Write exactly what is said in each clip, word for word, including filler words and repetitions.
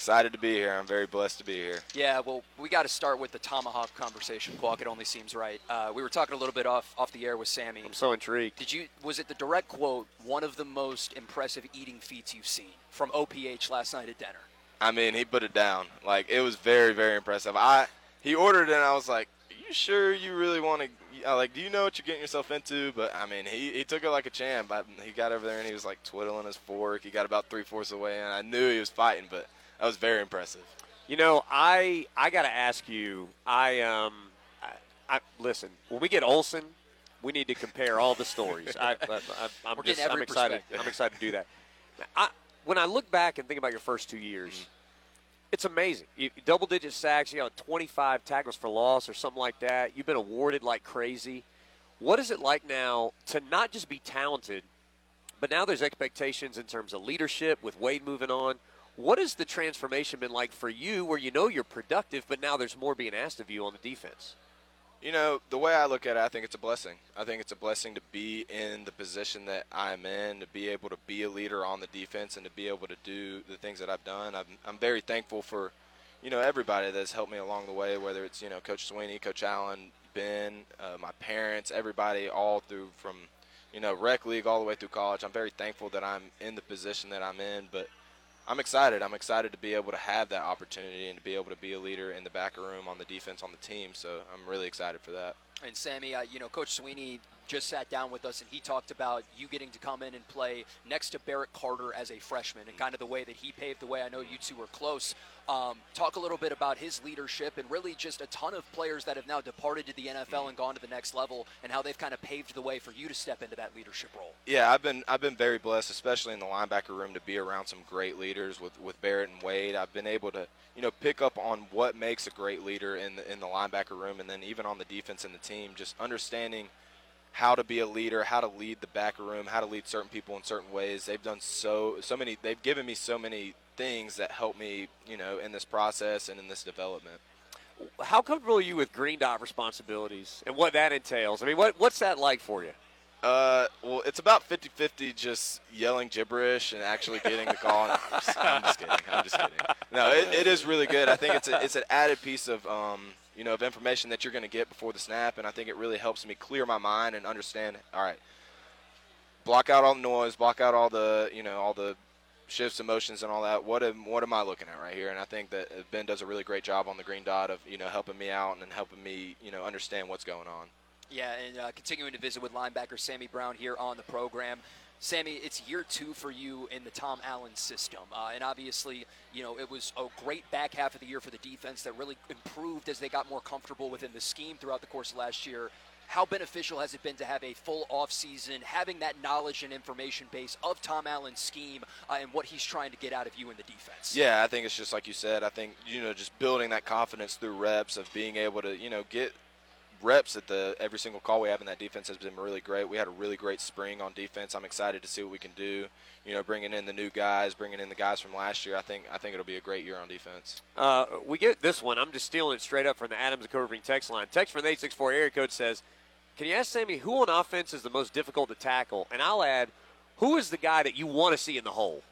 Excited to be here. I'm very blessed to be here. Yeah, well, we got to start with the tomahawk conversation, Qualk. It only seems right. Uh, we were talking a little bit off off the air with Sammy. I'm so intrigued. Did you? Was it the direct quote? One of the most impressive eating feats you've seen from O P H last night at dinner. I mean, he put it down. Like, it was very, very impressive. I he ordered it, and I was like, "Are you sure you really want to? Like, do you know what you're getting yourself into?" But I mean, he, he took it like a champ. I, he got over there and he was like twiddling his fork. He got about three fourths of the way in. I knew he was fighting, but that was very impressive. You know, I I got to ask you. I um, I, I listen. When we get Olsen, we need to compare all the stories. I, I, I, I'm We're just getting every I'm excited. perspective. I'm excited to do that. I, when I look back and think about your first two years, mm-hmm. it's amazing. You, double-digit sacks. You got twenty-five tackles for loss or something like that. You've been awarded like crazy. What is it like now to not just be talented, but now there's expectations in terms of leadership with Wade moving on? What has the transformation been like for you where you know you're productive, but now there's more being asked of you on the defense? You know, the way I look at it, I think it's a blessing. I think it's a blessing to be in the position that I'm in, to be able to be a leader on the defense and to be able to do the things that I've done. I'm, I'm very thankful for, you know, everybody that's helped me along the way, whether it's, you know, Coach Sweeney, Coach Allen, Ben, uh, my parents, everybody all through from, you know, rec league all the way through college. I'm very thankful that I'm in the position that I'm in, but I'm excited. I'm excited to be able to have that opportunity and to be able to be a leader in the back room, on the defense, on the team. So I'm really excited for that. And Sammy, uh, you know, Coach Sweeney just sat down with us and he talked about you getting to come in and play next to Barrett Carter as a freshman and kind of the way that he paved the way. I know you two were close. Um, talk a little bit about his leadership and really just a ton of players that have now departed to the N F L and gone to the next level and how they've kind of paved the way for you to step into that leadership role. Yeah, I've been I've been very blessed, especially in the linebacker room, to be around some great leaders with, with Barrett and Wade. I've been able to, you know, pick up on what makes a great leader in the, in the linebacker room, and then even on the defense and the team, just understanding how to be a leader, how to lead the backer room, how to lead certain people in certain ways. They've done so so many. They've given me so many things that help me, you know, in this process and in this development. How comfortable are you with green dot responsibilities and what that entails? I mean, what what's that like for you? Uh, well, it's about fifty-fifty just yelling gibberish and actually getting the call. No, I'm, just, I'm just kidding. I'm just kidding. No, it, it is really good. I think it's a, it's an added piece of um, you know, of information that you're going to get before the snap, and I think it really helps me clear my mind and understand. All right, block out all the noise, block out all the you know all the shifts, emotions, and all that. What am what am I looking at right here? And I think that Ben does a really great job on the green dot of you know helping me out and helping me you know understand what's going on. Yeah, and uh, continuing to visit with linebacker Sammy Brown here on the program. Sammy, it's year two for you in the Tom Allen system. Uh, and obviously, you know, it was a great back half of the year for the defense that really improved as they got more comfortable within the scheme throughout the course of last year. How beneficial has it been to have a full offseason, having that knowledge and information base of Tom Allen's scheme uh, and what he's trying to get out of you in the defense? Yeah, I think it's just like you said. I think, you know, just building that confidence through reps of being able to, you know, get – reps at the every single call we have in that defense has been really great. We had a really great spring on defense. I'm excited to see what we can do. You know, bringing in the new guys, bringing in the guys from last year. I think I think it'll be a great year on defense. Uh, we get this one. I'm just stealing it straight up from the Adams and Covering text line. Text from the eight six four area code says, "Can you ask Sammy who on offense is the most difficult to tackle?" And I'll add, who is the guy that you want to see in the hole?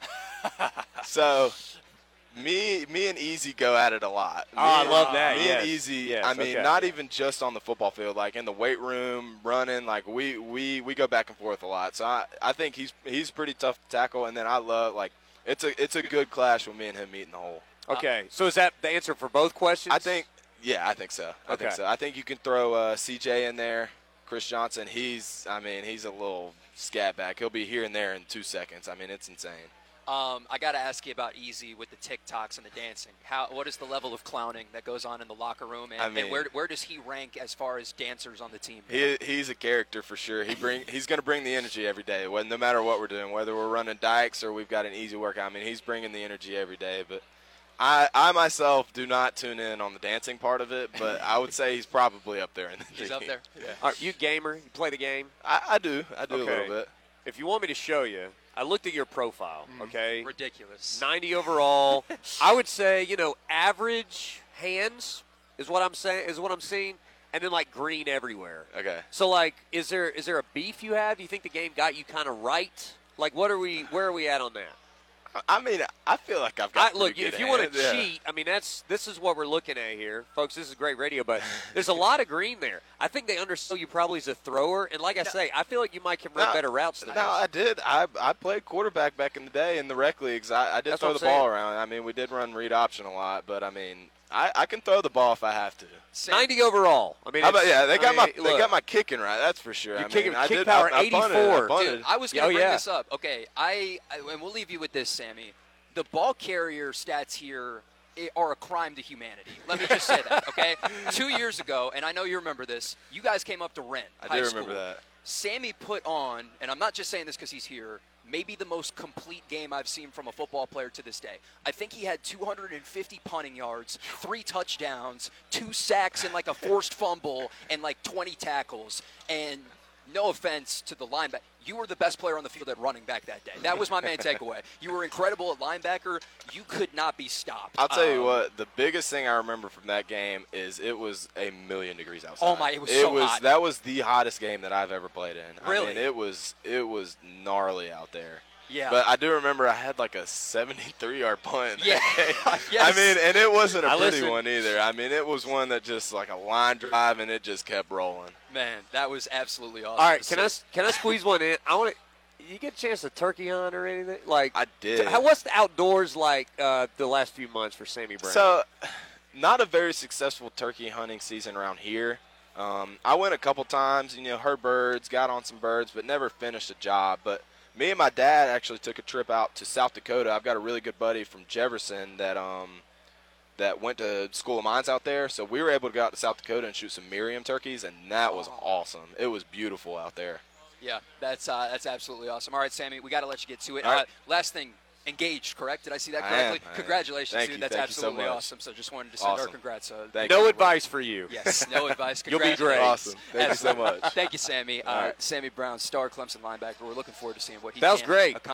So. Me, me and Easy go at it a lot. Me, oh, I love that. Me yes. and Easy. Yes, I mean, okay. not even just on the football field, like in the weight room, running. Like we, we, we go back and forth a lot. So I, I think he's he's pretty tough to tackle. And then I love like it's a it's a good clash with me and him meeting the hole. Okay, uh, so is that the answer for both questions? I think, yeah, I think so. I okay. think so. I think you can throw uh, C J in there. Chris Johnson. He's, I mean, he's a little scat back. He'll be here and there in two seconds. I mean, it's insane. Um, I got to ask you about Easy with the TikToks and the dancing. How, what is the level of clowning that goes on in the locker room, and, I mean, and where where does he rank as far as dancers on the team? He he's a character for sure. He bring he's going to bring the energy every day, when, no matter what we're doing, whether we're running dikes or we've got an easy workout. I mean, he's bringing the energy every day. But I I myself do not tune in on the dancing part of it, but I would say he's probably up there. In the he's team. up there. Yeah. Are you a gamer? You play the game? I, I do. I do okay. a little bit. If you want me to show you. I looked at your profile, okay? Ridiculous. ninety overall. I would say, you know, average hands is what I'm saying, is what I'm seeing, and then like green everywhere. Okay. So like, is there is there a beef you have? Do you think the game got you kind of right? Like, what are we? Where are we at on that? I mean, I feel like I've got I, look, pretty if good you want hands, to yeah. cheat, I mean, that's this is what we're looking at here, folks. This is great radio, but there's a lot of green there. I think they understood you probably as a thrower, and like I say, I feel like you might can run No, better routes than No, us. I did. I I played quarterback back in the day in the rec leagues. I, I did That's throw what the I'm ball saying. around. I mean, we did run read option a lot, but I mean, I, I can throw the ball if I have to. ninety overall. I mean, How about it's- yeah? They got I my mean, they look, got my kicking right. That's for sure. You're I kicking- mean, I kick did, power I, I bunted, I eighty-four. bunted. Dude, I was going to Oh, bring yeah. this up. Okay, I, I and we'll leave you with this, Sammy. The ball carrier stats here i- are a crime to humanity. Let me just say that, okay? Two years ago, and I know you remember this, you guys came up to Rent I High do School. remember that. Sammy put on, and I'm not just saying this because he's here, maybe the most complete game I've seen from a football player to this day. I think he had two hundred fifty punting yards, three touchdowns, two sacks and like a forced fumble, and like twenty tackles. And no offense to the linebacker, you were the best player on the field at running back that day. That was my main takeaway. You were incredible at linebacker. You could not be stopped. I'll tell you Um, what, the biggest thing I remember from that game is it was a million degrees outside. Oh, my, it was so hot. That was the hottest game that I've ever played in. Really? I mean, it was it was gnarly out there. Yeah. But I do remember I had like a seventy-three yard punt. Yeah. Yes. I mean, and it wasn't a I pretty listened. one either. I mean, it was one that just like a line drive and it just kept rolling. Man, that was absolutely awesome. All right, to can I see. can I squeeze one in? I want to. You get a chance to turkey hunt or anything? Like I did. How, what's the outdoors like uh, the last few months for Sammy Brown? So, not a very successful turkey hunting season around here. Um, I went a couple times, you know, heard birds, got on some birds, but never finished a job. But me and my dad actually took a trip out to South Dakota. I've got a really good buddy from Jefferson that um, that went to School of Mines out there. So we were able to go out to South Dakota and shoot some Miriam turkeys, and that was awesome. It was beautiful out there. Yeah, that's uh, that's absolutely awesome. All right, Sammy, we got to let you get to it. All right. Uh, last thing, engaged, correct? Did I see that I correctly? am, I am. Congratulations, Thank dude. you, That's thank you so absolutely much. awesome. So just wanted to send our Awesome. congrats. Uh, Thank no you. advice for you. yes, no advice. You'll be great. Congratulations. Awesome. Thank you so much. Thank you, Sammy. Uh, All right. Sammy Brown, star Clemson linebacker. We're looking forward to seeing what he That was can great. accomplish.